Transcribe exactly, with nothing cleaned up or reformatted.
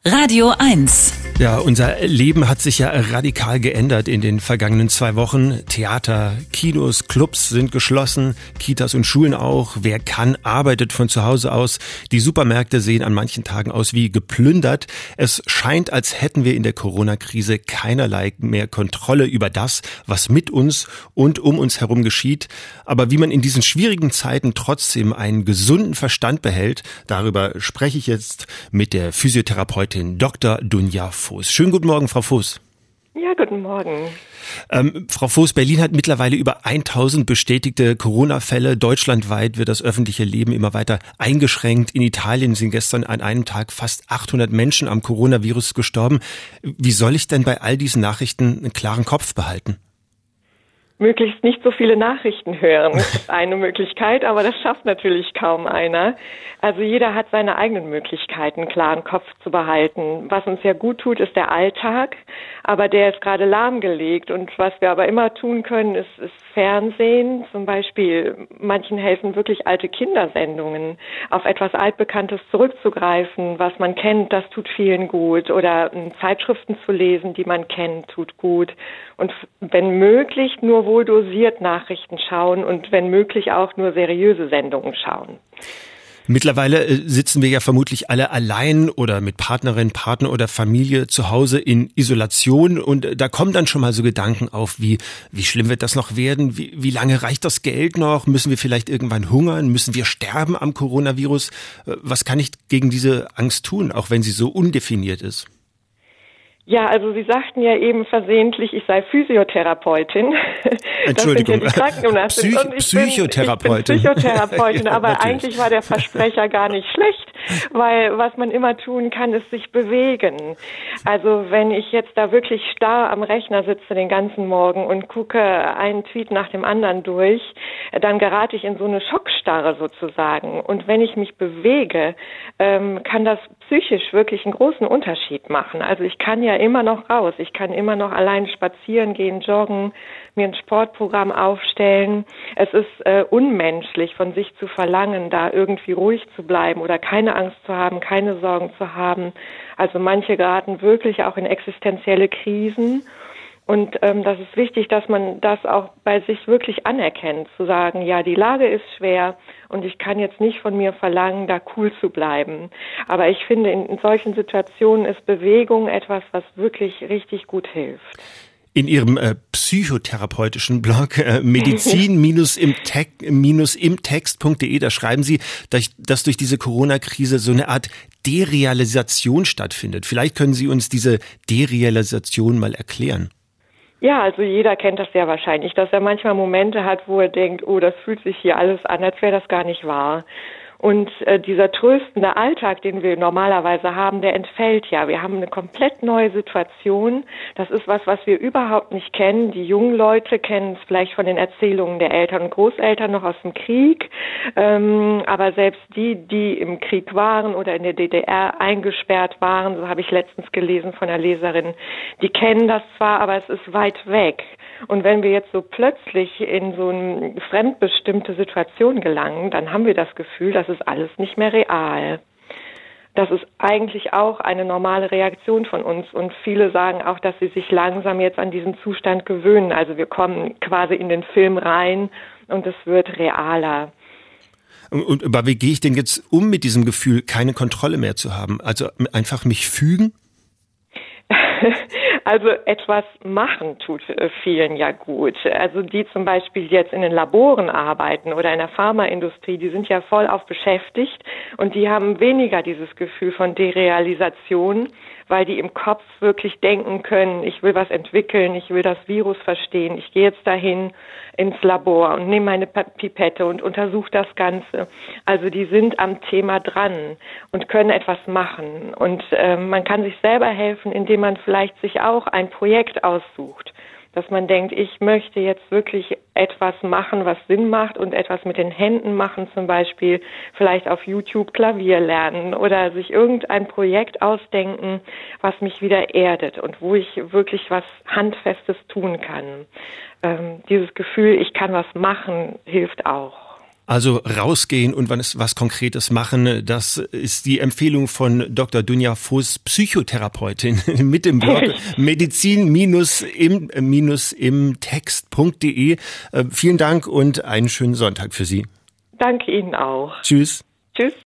Radio eins. Ja, unser Leben hat sich ja radikal geändert in den vergangenen zwei Wochen. Theater, Kinos, Clubs sind geschlossen, Kitas und Schulen auch. Wer kann, arbeitet von zu Hause aus. Die Supermärkte sehen an manchen Tagen aus wie geplündert. Es scheint, als hätten wir in der Corona-Krise keinerlei mehr Kontrolle über das, was mit uns und um uns herum geschieht. Aber wie man in diesen schwierigen Zeiten trotzdem einen gesunden Verstand behält, darüber spreche ich jetzt mit der Physiotherapeutin Doktor Dunja Voß. Schönen guten Morgen, Frau Voß. Ja, guten Morgen. Ähm, Frau Voß, Berlin hat mittlerweile über tausend bestätigte Corona-Fälle. Deutschlandweit wird das öffentliche Leben immer weiter eingeschränkt. In Italien sind gestern an einem Tag fast achthundert Menschen am Coronavirus gestorben. Wie soll ich denn bei all diesen Nachrichten einen klaren Kopf behalten? Möglichst nicht so viele Nachrichten hören, ist eine Möglichkeit, aber das schafft natürlich kaum einer. Also jeder hat seine eigenen Möglichkeiten, einen klaren Kopf zu behalten. Was uns ja gut tut, ist der Alltag, aber der ist gerade lahmgelegt. Und was wir aber immer tun können, ist, ist Fernsehen. Zum Beispiel, manchen helfen wirklich alte Kindersendungen, auf etwas Altbekanntes zurückzugreifen, was man kennt, das tut vielen gut. Oder Zeitschriften zu lesen, die man kennt, tut gut. Und wenn möglich, nur wohl dosiert Nachrichten schauen und wenn möglich auch nur seriöse Sendungen schauen. Mittlerweile sitzen wir ja vermutlich alle allein oder mit Partnerin, Partner oder Familie zu Hause in Isolation und da kommen dann schon mal so Gedanken auf, wie wie schlimm wird das noch werden? Wie, wie lange reicht das Geld noch? Müssen wir vielleicht irgendwann hungern? Müssen wir sterben am Coronavirus? Was kann ich gegen diese Angst tun, auch wenn sie so undefiniert ist? Ja, also Sie sagten ja eben versehentlich, ich sei Physiotherapeutin. Entschuldigung, das sind ja die Krankenumlassung. Psych- und ich Psychotherapeutin. Bin, ich bin Psychotherapeutin, aber eigentlich war der Versprecher gar nicht schlecht, weil was man immer tun kann, ist sich bewegen. Also wenn ich jetzt da wirklich starr am Rechner sitze den ganzen Morgen und gucke einen Tweet nach dem anderen durch, dann gerate ich in so eine Schockstarre sozusagen. Und wenn ich mich bewege, ähm, kann das psychisch wirklich einen großen Unterschied machen. Also ich kann ja immer noch raus. Ich kann immer noch allein spazieren gehen, joggen, mir ein Sportprogramm aufstellen. Es ist äh, unmenschlich, von sich zu verlangen, da irgendwie ruhig zu bleiben oder keine Angst zu haben, keine Sorgen zu haben. Also manche geraten wirklich auch in existenzielle Krisen. Und ähm, das ist wichtig, dass man das auch bei sich wirklich anerkennt, zu sagen, ja, die Lage ist schwer und ich kann jetzt nicht von mir verlangen, da cool zu bleiben. Aber ich finde, in, in solchen Situationen ist Bewegung etwas, was wirklich richtig gut hilft. In Ihrem äh, psychotherapeutischen Blog äh, medizin-im-text punkt de, da schreiben Sie, dass, dass durch diese Corona-Krise so eine Art Derealisation stattfindet. Vielleicht können Sie uns diese Derealisation mal erklären. Ja, also jeder kennt das ja wahrscheinlich, dass er manchmal Momente hat, wo er denkt, oh, das fühlt sich hier alles an, als wäre das gar nicht wahr. Und äh, dieser tröstende Alltag, den wir normalerweise haben, der entfällt ja. Wir haben eine komplett neue Situation. Das ist was, was wir überhaupt nicht kennen. Die jungen Leute kennen es vielleicht von den Erzählungen der Eltern und Großeltern noch aus dem Krieg. Ähm, aber selbst die, die im Krieg waren oder in der D D R eingesperrt waren, so habe ich letztens gelesen von einer Leserin, die kennen das zwar, aber es ist weit weg. Und wenn wir jetzt so plötzlich in so eine fremdbestimmte Situation gelangen, dann haben wir das Gefühl, das ist alles nicht mehr real. Das ist eigentlich auch eine normale Reaktion von uns. Und viele sagen auch, dass sie sich langsam jetzt an diesen Zustand gewöhnen. Also wir kommen quasi in den Film rein und es wird realer. Und aber wie gehe ich denn jetzt um mit diesem Gefühl, keine Kontrolle mehr zu haben? Also einfach mich fügen? Also etwas machen tut vielen ja gut. Also die zum Beispiel jetzt in den Laboren arbeiten oder in der Pharmaindustrie, die sind ja voll auf beschäftigt und die haben weniger dieses Gefühl von Derealisation, weil die im Kopf wirklich denken können, ich will was entwickeln, ich will das Virus verstehen, ich gehe jetzt dahin ins Labor und nehme meine Pipette und untersuche das Ganze. Also die sind am Thema dran und können etwas machen. Und äh, man kann sich selber helfen, indem man vielleicht sich auch ein Projekt aussucht, dass man denkt, ich möchte jetzt wirklich etwas machen, was Sinn macht und etwas mit den Händen machen, zum Beispiel vielleicht auf YouTube Klavier lernen oder sich irgendein Projekt ausdenken, was mich wieder erdet und wo ich wirklich was Handfestes tun kann. Ähm, dieses Gefühl, ich kann was machen, hilft auch. Also rausgehen und was, was Konkretes machen, das ist die Empfehlung von Doktor Dunja Voß, Psychotherapeutin, mit dem Blog medizin-im-text punkt de. Äh, vielen Dank und einen schönen Sonntag für Sie. Danke Ihnen auch. Tschüss. Tschüss.